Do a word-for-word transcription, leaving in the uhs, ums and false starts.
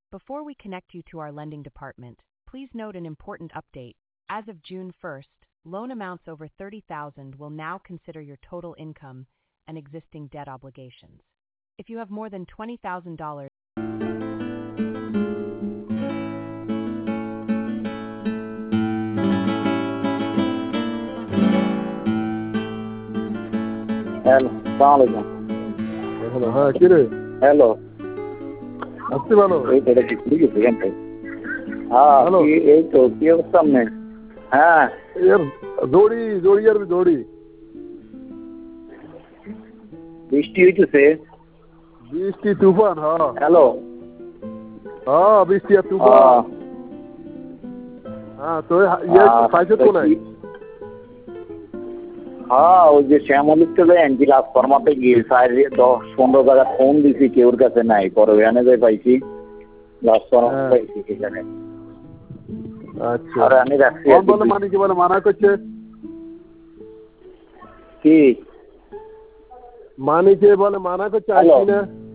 Before we connect you to our lending department, please note an important update. As of June first, loan amounts over thirty thousand dollars will now consider your total income and existing debt obligations. If you have more than twenty thousand dollars, hello, সালাম আলাইকুম। Hello, হ্যাঁ কি রে? Hello, আসছি ভালো। এই তো এটা কি খুলে গেছে এখান থেকে? হ্যাঁ, হ্যালো। কি এই তো কি অবস্থা আপনার? হ্যাঁ, এর দড়ি দড়ি আর দড়ি বৃষ্টি হইতেছে। বৃষ্টি তুফান, হ্যাঁ হ্যালো, হ্যাঁ বৃষ্টি আর তুফান। হ্যাঁ তো ইয়ে খাইছে তো নাই? হ্যাঁ, ওই যে শ্যামলিক তো এনজি ট্রান্সফরমাতে গিয়ে সাইডে দশ পনেরো জায়গা ফোন দিছি, কেউর কাছে নাই। পরে ওখানে যাই পাইছি ট্রান্সফরমার পাইছি সেখানে। আচ্ছা, আর আমি রাখছি বলে মানে কি বলে মানা করছে কি মানিকে বলে মানা করছে আসছি না।